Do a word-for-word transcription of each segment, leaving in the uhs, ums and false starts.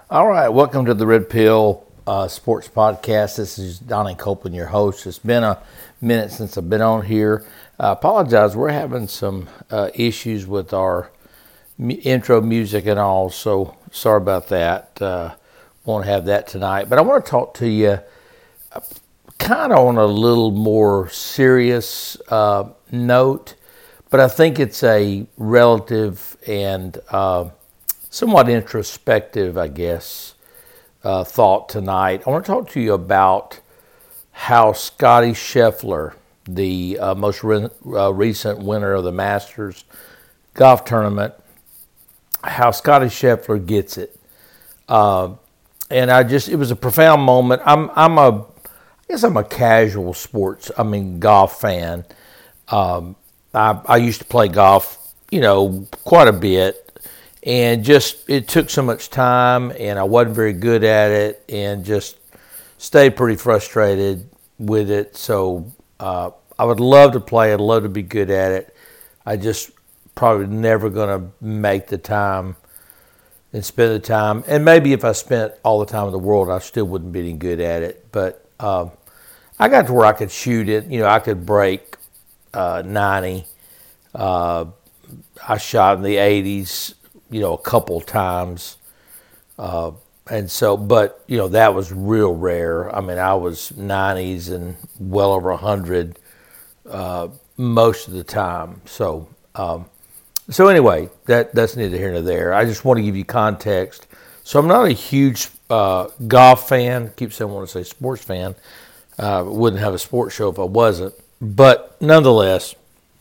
All right, welcome to the Red Pill uh, Sports Podcast. This is Donnie Copeland, your host. It's been a minute since I've been on here. I apologize, we're having some uh, issues with our m- intro music and all, so sorry about that. Uh, won't have that tonight. But I want to talk to you uh, kind of on a little more serious uh, note, but I think it's a relative and uh, somewhat introspective, I guess, uh, thought tonight. I want to talk to you about how Scottie Scheffler, the uh, most re- uh, recent winner of the Masters golf tournament, how Scottie Scheffler gets it. Uh, and I just, it was a profound moment. I'm, I'm a, I guess I'm a casual sports, I mean, golf fan. Um, I, I used to play golf, you know, quite a bit. And just, it took so much time, and I wasn't very good at it, and just stayed pretty frustrated with it. So uh, I would love to play. I'd love to be good at it. I just probably never going to make the time and spend the time. And maybe if I spent all the time in the world, I still wouldn't be any good at it. But um, I got to where I could shoot it. You know, I could break uh, ninety. Uh, I shot in the eighties. You know, a couple times. Uh, and so, but, you know, that was real rare. I mean, I was nineties and well over one hundred uh, most of the time. So, um, so anyway, that, that's neither here nor there. I just want to give you context. So I'm not a huge uh, golf fan. I keep saying I want to say sports fan. Uh, wouldn't have a sports show if I wasn't. But nonetheless,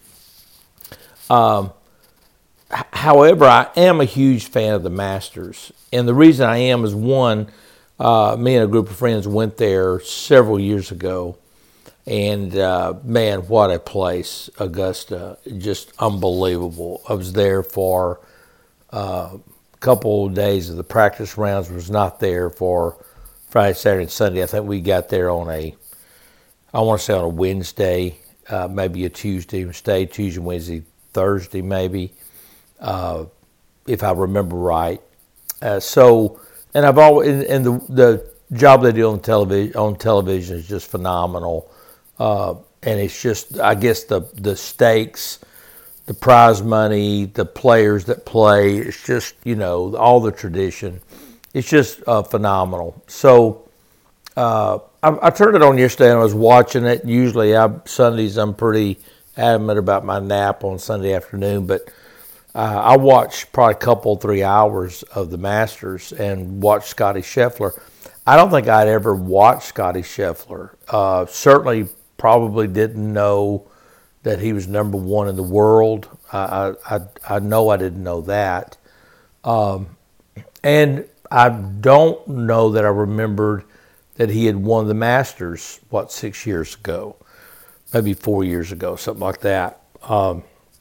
um, however, I am a huge fan of the Masters. And the reason I am is, one, uh, me and a group of friends went there several years ago. And, uh, man, what a place, Augusta. Just unbelievable. I was there for uh, a couple of days of the practice rounds. Was not there for Friday, Saturday, and Sunday. I think we got there on a, I want to say on a Wednesday, uh, maybe a Tuesday. Stayed Tuesday, Wednesday, Thursday maybe. Uh, if I remember right. Uh, so, and I've always, and, and the the job they do on television on television is just phenomenal. Uh, and it's just, I guess the the stakes, the prize money, the players that play, it's just, you know, all the tradition. It's just uh, phenomenal. So, uh, I, I turned it on yesterday and I was watching it. Usually, I Sundays I'm pretty adamant about my nap on Sunday afternoon, but Uh, I watched probably a couple, three hours of the Masters and watched Scottie Scheffler. I don't think I'd ever watched Scottie Scheffler. Uh, certainly probably didn't know that he was number one in the world. I, I, I know I didn't know that. Um, and I don't know that I remembered that he had won the Masters, what, six years ago, maybe four years ago, something like that. Um,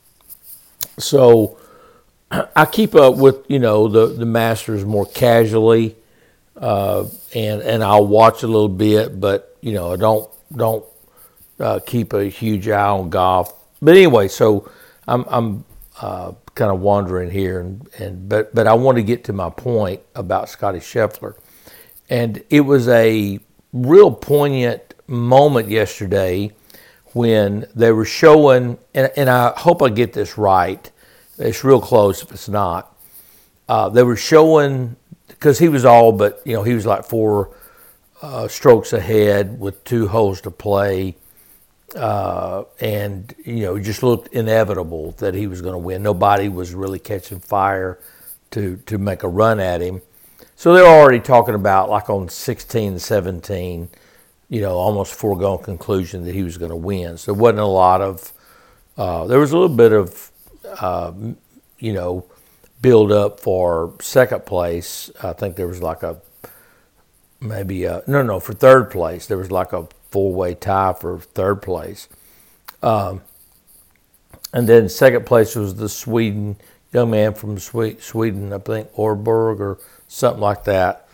so... I keep up with, you know, the, the Masters more casually, uh, and and I'll watch a little bit, but, you know, I don't don't uh, keep a huge eye on golf. But anyway, so I'm I'm uh, kind of wandering here, and, and but but I want to get to my point about Scottie Scheffler, and it was a real poignant moment yesterday when they were showing, and, and I hope I get this right. It's real close if it's not. Uh, they were showing, because he was all but, you know, he was like four uh, strokes ahead with two holes to play. Uh, and, you know, it just looked inevitable that he was going to win. Nobody was really catching fire to, to make a run at him. So they were already talking about, like on sixteen and seventeen, you know, almost foregone conclusion that he was going to win. So there wasn't a lot of, uh, there was a little bit of, Uh, you know, build up for second place. I think there was like a, maybe a, no, no, for third place. There was like a four-way tie for third place. Um, and then second place was the Sweden, young man from Sweden, I think, Orberg or something like that.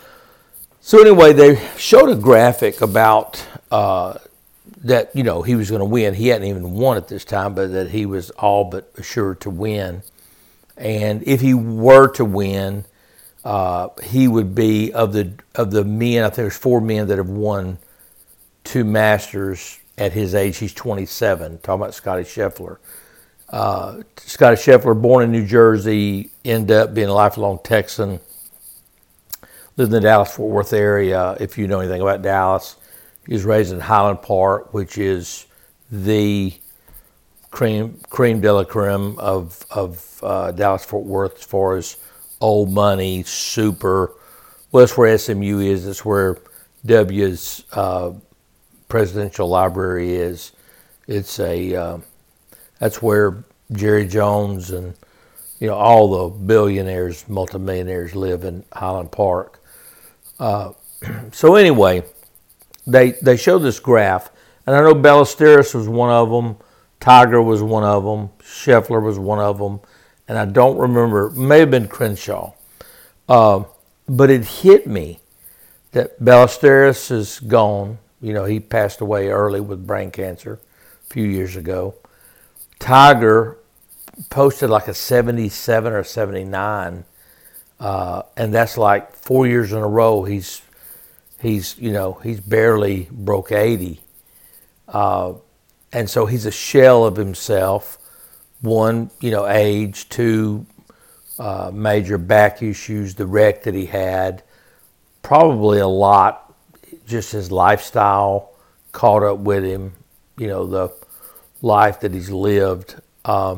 So anyway, they showed a graphic about uh, that, you know, he was going to win. He hadn't even won at this time, but that he was all but assured to win. And if he were to win, uh, he would be of the of the men. I think there's four men that have won two Masters at his age. He's twenty-seven. Talking about Scotty Scheffler. Uh, Scotty Scheffler, born in New Jersey, ended up being a lifelong Texan. Lived in the Dallas-Fort Worth area. If you know anything about Dallas, he was raised in Highland Park, which is the cream cream de la creme of of uh, Dallas-Fort Worth as far as old money, super. Well, that's where S M U is. That's where W's uh, presidential library is. It's a uh, that's where Jerry Jones and you know all the billionaires, multimillionaires live in Highland Park. Uh, so anyway, they they show this graph, and I know Ballesteros was one of them, Tiger was one of them, Scheffler was one of them, and I don't remember. It may have been Crenshaw, uh, but it hit me that Ballesteros is gone. You know, he passed away early with brain cancer a few years ago. Tiger posted like a seventy-seven or seventy-nine, uh, and that's like four years in a row. He's he's you know he's barely broke eighty, uh, and so he's a shell of himself. One, you know, age. Two, uh, major back issues. The wreck that he had, probably a lot. Just his lifestyle caught up with him. You know, the life that he's lived. Uh,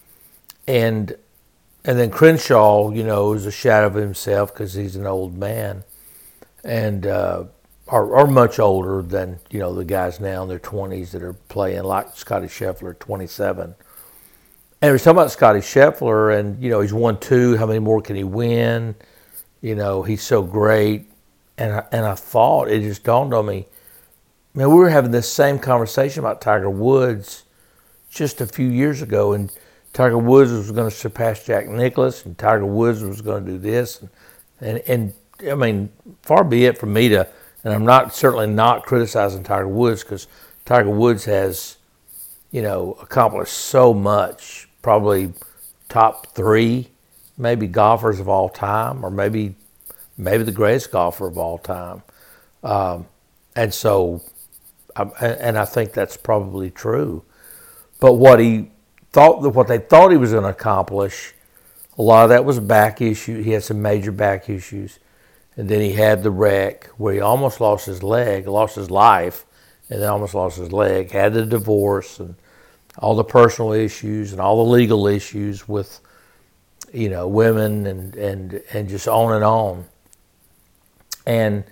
and and then Crenshaw, you know, is a shadow of himself because he's an old man. And uh, are, are much older than, you know, the guys now in their twenties that are playing, like Scotty Scheffler, twenty-seven. And we're talking about Scotty Scheffler, and, you know, he's won two. How many more can he win? You know, he's so great. And I, and I thought, it just dawned on me, man, we were having this same conversation about Tiger Woods just a few years ago, and Tiger Woods was going to surpass Jack Nicklaus, and Tiger Woods was going to do this. And, and, and I mean, far be it from me to, and I'm not certainly not criticizing Tiger Woods, because Tiger Woods has, you know, accomplished so much, probably top three, maybe golfers of all time, or maybe maybe the greatest golfer of all time. Um, and so, and I think that's probably true. But what he thought, what they thought he was going to accomplish, a lot of that was back issue. He had some major back issues. And then he had the wreck where he almost lost his leg, lost his life, and then almost lost his leg, had the divorce and all the personal issues and all the legal issues with, you know, women and, and, and just on and on. And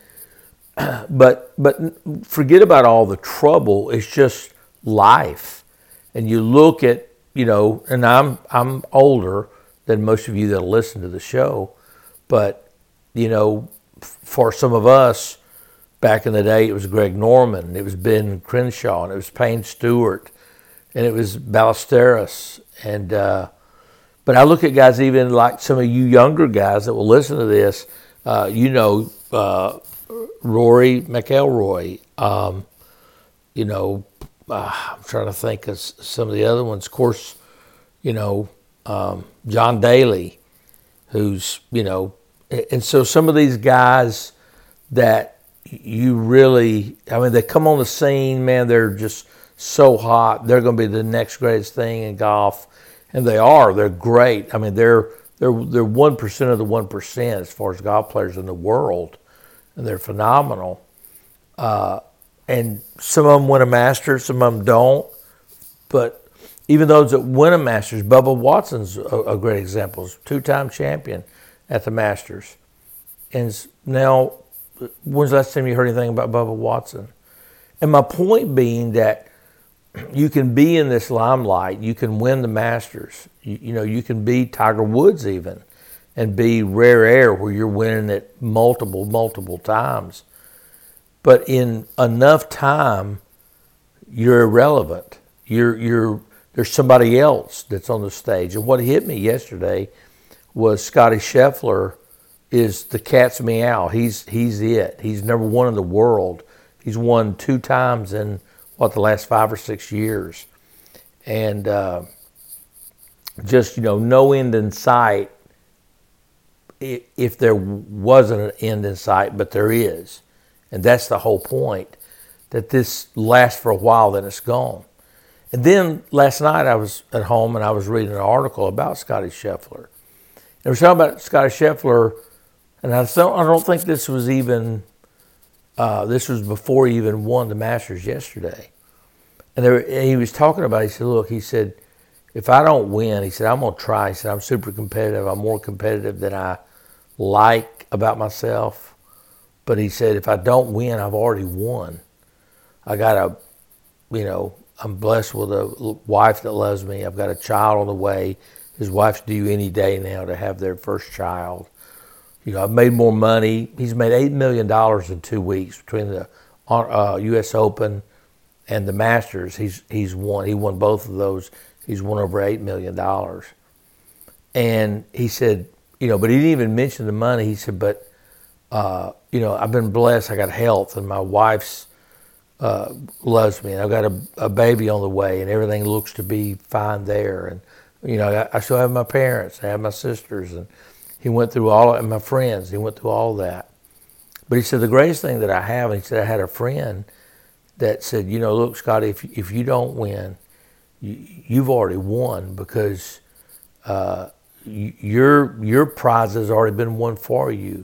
but but forget about all the trouble. It's just life. And you look at, you know, and I'm I'm older than most of you that listen to the show, but you know, for some of us back in the day, it was Greg Norman, it was Ben Crenshaw, and it was Payne Stewart, and it was Ballesteros, and uh, but I look at guys even like some of you younger guys that will listen to this. Uh, you know, uh, Rory McIlroy, um, you know, uh, I'm trying to think of some of the other ones. Of course, you know, um, John Daly, who's, you know, and so some of these guys that you really, I mean, they come on the scene, man, they're just so hot. They're going to be the next greatest thing in golf, and they are. They're great. I mean, they're They're they're one percent of the one percent as far as golf players in the world, and they're phenomenal. Uh, and some of them win a Masters, some of them don't. But even those that win a Masters, Bubba Watson's a, a great example. Two-time champion at the Masters. And now, when's the last time you heard anything about Bubba Watson? And my point being that you can be in this limelight, you can win the Masters, you, you know, you can be Tiger Woods even, and be rare air where you're winning it multiple, multiple times. But in enough time, you're irrelevant. You're you're there's somebody else that's on the stage. And what hit me yesterday was Scotty Scheffler is the cat's meow. He's he's it. He's number one in the world. He's won two times in what, the last five or six years. And uh, just, you know, no end in sight if there wasn't an end in sight, but there is. And that's the whole point, that this lasts for a while, then it's gone. And then last night I was at home and I was reading an article about Scottie Scheffler. And it was talking about Scottie Scheffler, and I don't, I don't think this was even, uh, this was before he even won the Masters yesterday. And, there, and he was talking about, he said, look, he said, if I don't win, he said, I'm going to try. He said, I'm super competitive. I'm more competitive than I like about myself. But he said, if I don't win, I've already won. I got a, you know, I'm blessed with a wife that loves me. I've got a child on the way. His wife's due any day now to have their first child. You know, I've made more money. He's made eight million dollars in two weeks between the uh, U S Open and the Masters. He's he's won. He won both of those. He's won over eight million dollars. And he said, you know, but he didn't even mention the money. He said, but, uh, you know, I've been blessed. I got health, and my wife's uh, loves me, and I've got a, a baby on the way, and everything looks to be fine there. And, you know, I, I still have my parents. I have my sisters, and he went through all, and my friends. He went through all that. But he said, the greatest thing that I have, and he said, I had a friend that said, you know, look, Scottie, if, if you don't win, you, you've already won, because uh, your your prize has already been won for you.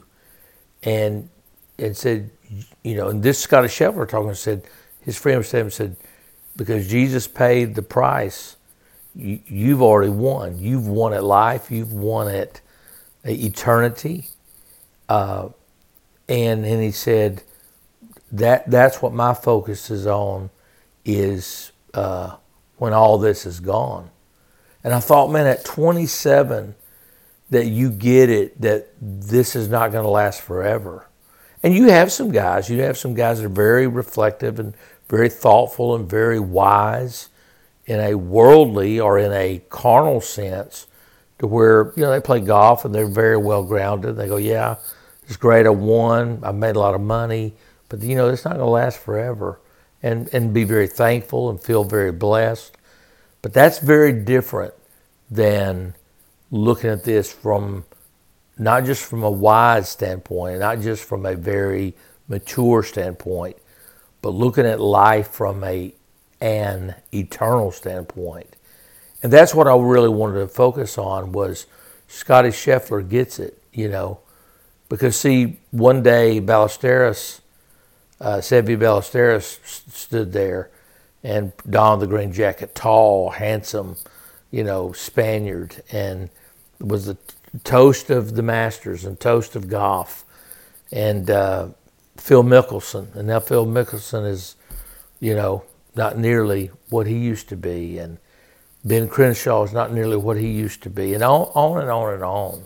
And and said, you know, and this Scottie Scheffler talking said, his friend was saying, said, because Jesus paid the price, you, you've already won. You've won at life. You've won at eternity. Uh, and and he said, that that's what my focus is on, is uh, when all this is gone. And I thought, man, at twenty-seven, that you get it, that this is not going to last forever. And you have some guys, you have some guys that are very reflective and very thoughtful and very wise in a worldly or in a carnal sense, to where, you know, they play golf and they're very well grounded. They go, yeah, it's great, I won, I made a lot of money, but, you know, it's not going to last forever. And, and be very thankful and feel very blessed. But that's very different than looking at this from, not just from a wise standpoint, not just from a very mature standpoint, but looking at life from a an eternal standpoint. And that's what I really wanted to focus on, was Scottie Scheffler gets it, you know. Because, see, one day Ballesteros, uh, Seve Ballesteros st- stood there and donned the green jacket, tall, handsome, you know, Spaniard, and was the toast of the Masters and toast of golf. And uh, Phil Mickelson, and now Phil Mickelson is, you know, not nearly what he used to be, and Ben Crenshaw is not nearly what he used to be, and on, on and on and on.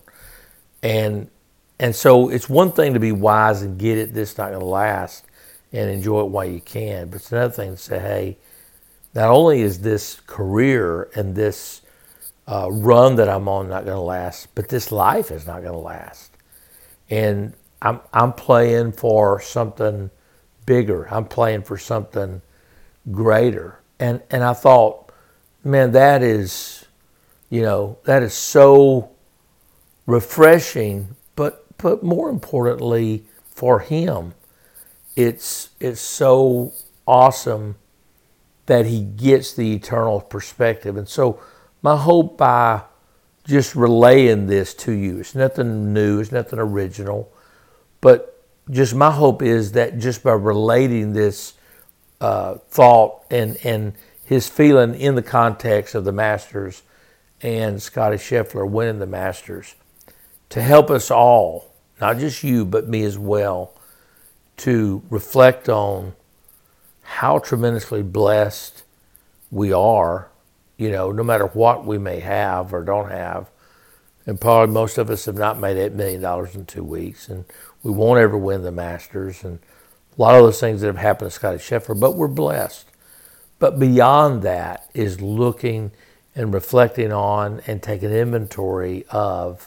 And and so it's one thing to be wise and get it, this is not going to last, and enjoy it while you can. But it's another thing to say, hey, not only is this career and this Uh, run that I'm on not going to last, but this life is not going to last. And I'm I'm playing for something bigger. I'm playing for something greater. And and I thought, man, that is, you know, that is so refreshing, but but more importantly for him, it's it's so awesome that he gets the eternal perspective. And so my hope by just relaying this to you, it's nothing new, it's nothing original, but just my hope is that just by relating this uh, thought and, and his feeling in the context of the Masters and Scottie Scheffler winning the Masters, to help us all, not just you, but me as well, to reflect on how tremendously blessed we are. You know, no matter what we may have or don't have, and probably most of us have not made eight million dollars in two weeks, and we won't ever win the Masters, and a lot of those things that have happened to Scottie Scheffler, but we're blessed. But beyond that is looking and reflecting on and taking inventory of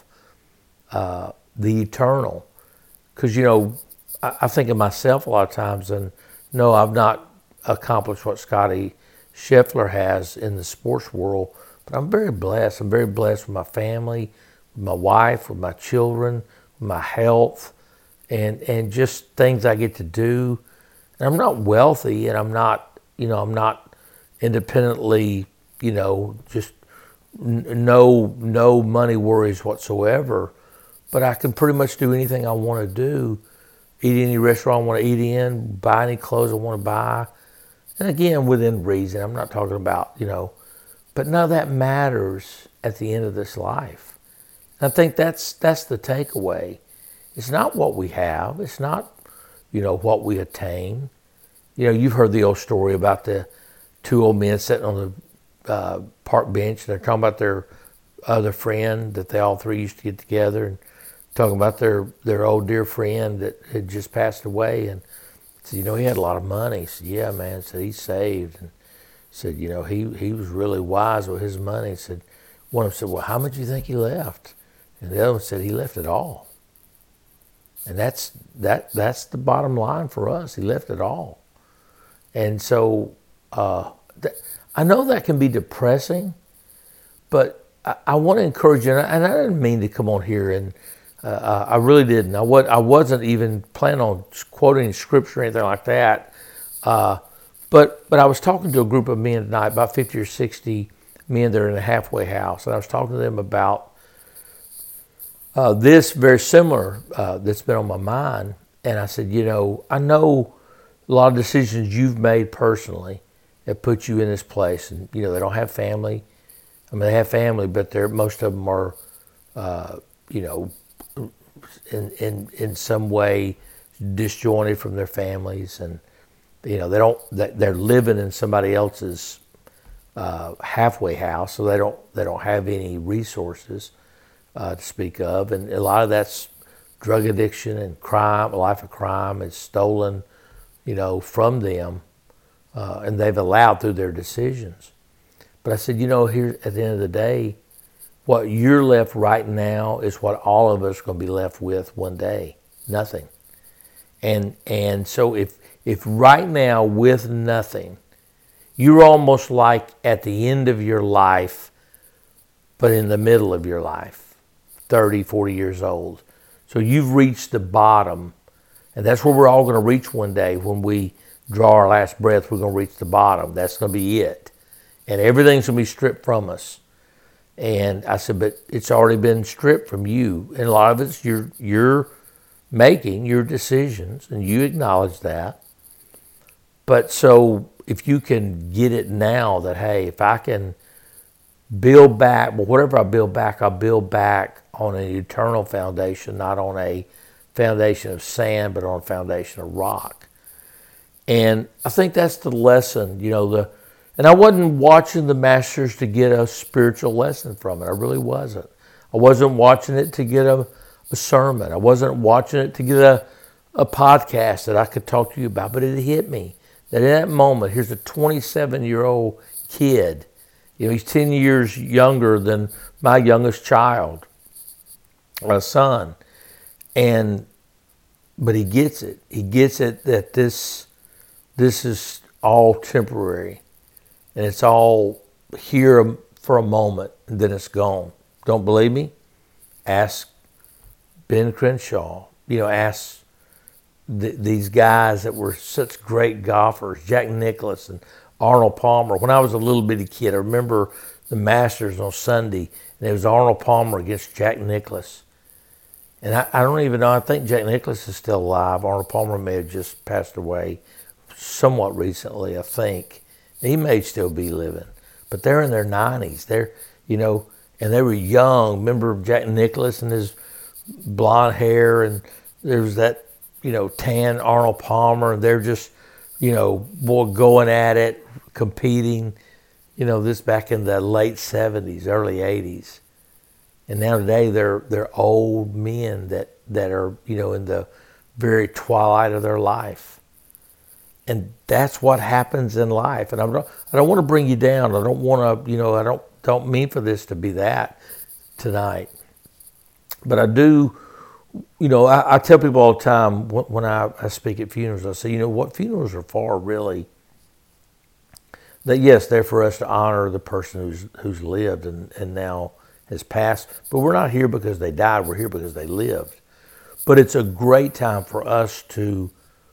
uh, the eternal. Because, you know, I, I think of myself a lot of times, and no, I've not accomplished what Scottie Scheffler has in the sports world, but I'm very blessed. I'm very blessed with my family, my wife, with my children, my health, and and just things I get to do. And I'm not wealthy, and I'm not, you know, I'm not independently, you know, just n- no no money worries whatsoever. But I can pretty much do anything I want to do, eat any restaurant I want to eat in, buy any clothes I want to buy. And again, within reason. I'm not talking about, you know, but none of that matters at the end of this life. I think that's that's the takeaway. It's not what we have. It's not, you know, what we attain. You know, you've heard the old story about the two old men sitting on the uh, park bench, and they're talking about their other friend that they all three used to get together, and talking about their, their old dear friend that had just passed away. And said, you know, he had a lot of money. He said, yeah, man. He said, he saved. And said, you know, he, he was really wise with his money. He said, one of them said, well, how much do you think he left? And the other one said, he left it all. And that's that that's the bottom line for us. He left it all. And so uh, th- I know that can be depressing, but I, I want to encourage you, and I, and I didn't mean to come on here, and uh, I really didn't. I, was, I wasn't even planning on quoting scripture or anything like that. Uh, but but I was talking to a group of men tonight, about fifty or sixty men that are in a halfway house, and I was talking to them about Uh, this very similar uh, that's been on my mind. And I said, you know, I know a lot of decisions you've made personally that put you in this place. And, you know, they don't have family. I mean, they have family, but they're, most of them are, uh, you know, in, in, in some way disjointed from their families. And, you know, they don't, they're living in somebody else's uh, halfway house, so they don't, they don't have any resources Uh, to speak of, and a lot of that's drug addiction and crime. A life of crime is stolen, you know, from them, uh, and they've allowed through their decisions. But I said, you know, here at the end of the day, what you're left right now is what all of us are going to be left with one day. Nothing. And and so if if right now with nothing, you're almost like at the end of your life, but in the middle of your life. thirty, forty years old. So you've reached the bottom, and that's where we're all going to reach one day. When we draw our last breath, we're going to reach the bottom. That's going to be it. And everything's going to be stripped from us. And I said, but it's already been stripped from you. And a lot of it's you're, you're making your decisions, and you acknowledge that. But so if you can get it now that, hey, if I can build back, well, whatever I build back, I'll build back on an eternal foundation, not on a foundation of sand, but on a foundation of rock. And I think that's the lesson, you know, the, and I wasn't watching the Masters to get a spiritual lesson from it. I really wasn't. I wasn't watching it to get a, a sermon. I wasn't watching it to get a, a podcast that I could talk to you about, but it hit me that in that moment, here's a twenty-seven-year-old kid. You know, he's ten years younger than my youngest child, a son. And, but he gets it. He gets it that this, this is all temporary. And it's all here for a moment, and then it's gone. Don't believe me? Ask Ben Crenshaw. You know, ask th- these guys that were such great golfers, Jack Nicklaus and Arnold Palmer. When I was a little bitty kid, I remember the Masters on Sunday, and it was Arnold Palmer against Jack Nicklaus. And I, I don't even know, I think Jack Nicklaus is still alive. Arnold Palmer may have just passed away somewhat recently, I think. He may still be living. But they're in their nineties. They're, you know, and they were young. Remember Jack Nicklaus and his blonde hair, and there was that, you know, tan Arnold Palmer, and they're just, you know, boy, going at it, competing, you know, this back in the late seventies, early eighties. And now today they're they're old men that, that are, you know, in the very twilight of their life. And that's what happens in life. And I don't I don't want to bring you down. I don't want to, you know, I don't don't mean for this to be that tonight. But I do, you know, I, I tell people all the time when, when I, I speak at funerals, I say, you know, what funerals are for really, that yes, they're for us to honor the person who's who's lived and, and now has passed. But we're not here because they died. We're here because they lived. But it's a great time for us to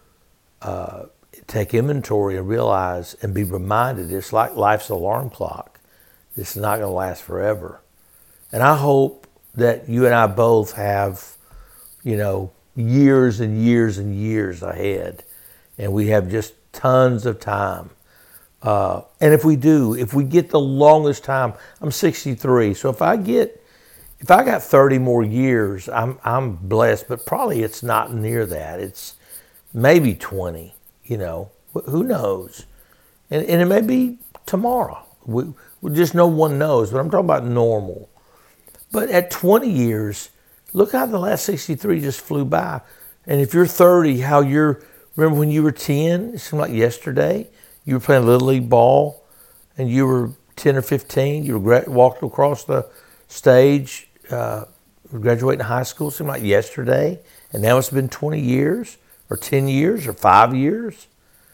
uh, take inventory and realize and be reminded it's like life's alarm clock. This is not going to last forever. And I hope that you and I both have, you know, years and years and years ahead. And we have just tons of time. Uh, and if we do, if we get the longest time, I'm sixty-three. So if I get, if I got thirty more years, I'm I'm blessed. But probably it's not near that. It's maybe twenty. You know, who knows? And and it may be tomorrow. We, we just no one knows. But I'm talking about normal. But at twenty years, look how the last sixty-three just flew by. And if you're thirty, how you're, remember when you were ten? It seemed like yesterday. You were playing Little League ball, and you were ten or fifteen. You were walked across the stage, uh, graduating high school. It seemed like yesterday. And now it's been twenty years, or ten years, or five years.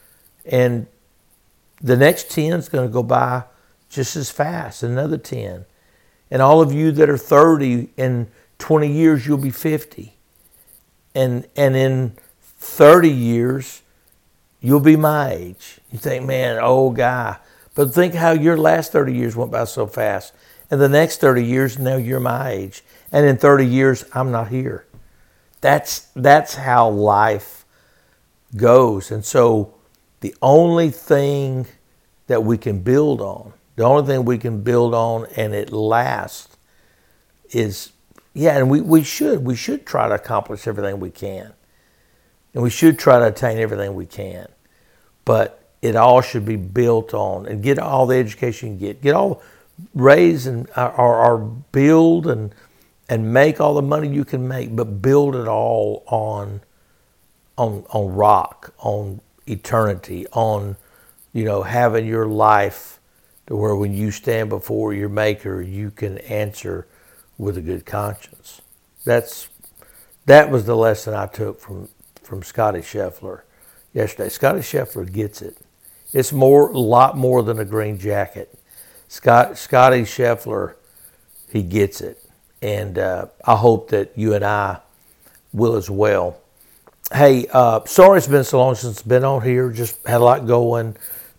And the next ten is going to go by just as fast, another ten. And all of you that are thirty, in twenty years, you'll be fifty. And and in thirty years, you'll be my age. You think, man, old guy. But think how your last thirty years went by so fast. And the next thirty years, now you're my age. And in thirty years, I'm not here. That's that's how life goes. And so the only thing that we can build on, the only thing we can build on and it lasts is, yeah, and we, we should. We should try to accomplish everything we can. And we should try to attain everything we can. But it all should be built on, and get all the education you can get. Get all, raise and or, or build and and make all the money you can make, but build it all on on on rock, on eternity, on, you know, having your life to where when you stand before your Maker, you can answer with a good conscience. That's that was the lesson I took from from Scotty Scheffler yesterday. Scotty Scheffler gets it. It's more, a lot more than a green jacket. Scott, Scotty Scheffler, he gets it. And uh, I hope that you and I will as well. Hey, uh, sorry it's been so long since I've been on here. Just had a lot going.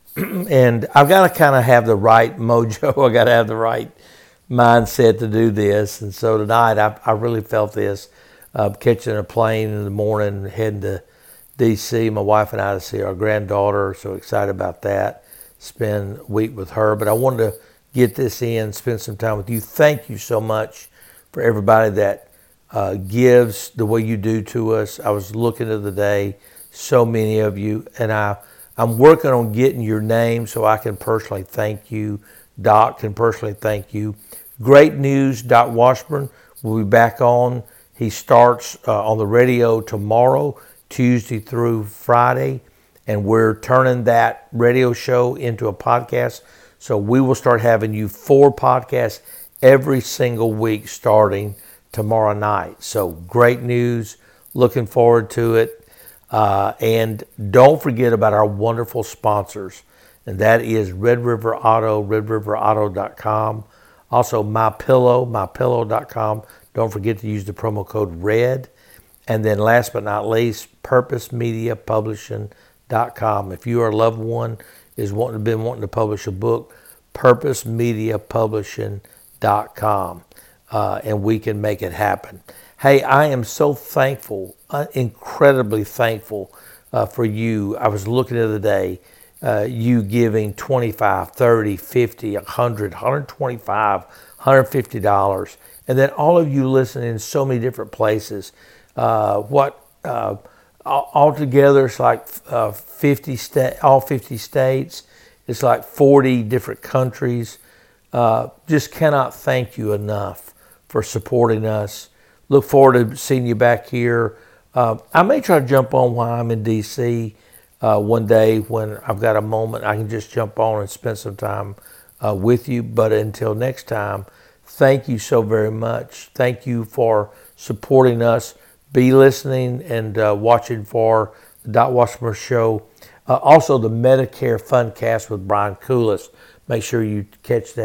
And I've got to kind of have the right mojo. I got to have the right mindset to do this. And so tonight I, I really felt this. Uh, catching a plane in the morning, heading to D C, my wife and I, to see our granddaughter. So excited about that. Spend a week with her. But I wanted to get this in, spend some time with you. Thank you so much for everybody that uh, gives the way you do to us. I was looking the other day, so many of you. And I, I'm working on getting your name so I can personally thank you. Doc can personally thank you. Great News, Doc Washburn, will be back on. He starts uh, on the radio tomorrow, Tuesday through Friday, and we're turning that radio show into a podcast. So we will start having you four podcasts every single week starting tomorrow night. So Great News, looking forward to it. Uh, and don't forget about our wonderful sponsors, and that is Red River Auto, red river auto dot com. Also MyPillow, my pillow dot com. Don't forget to use the promo code RED. And then last but not least, purpose media publishing dot com. If you or a loved one is wanting, been wanting to publish a book, purpose media publishing dot com. Uh, and we can make it happen. Hey, I am so thankful, uh, incredibly thankful uh, for you. I was looking the other day, uh, you giving twenty-five, thirty, fifty, one hundred, one hundred twenty-five, one hundred fifty dollars. And then all of you listening in so many different places. Uh, what uh, altogether it's like uh, fifty sta- all fifty states. It's like forty different countries. Uh, just cannot thank you enough for supporting us. Look forward to seeing you back here. Uh, I may try to jump on while I'm in D C uh, one day when I've got a moment. I can just jump on and spend some time uh, with you. But until next time, thank you so very much. Thank you for supporting us. Be listening and uh, watching for the Doc Washburn Show. Uh, also, the Medicare Funcast with Brian Koulis. Make sure you catch that.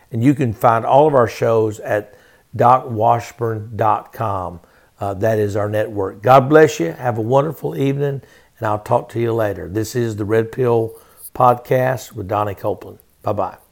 And you can find all of our shows at doc washburn dot com. Uh, that is our network. God bless you. Have a wonderful evening, and I'll talk to you later. This is the Red Pill Podcast with Donnie Copeland. Bye-bye.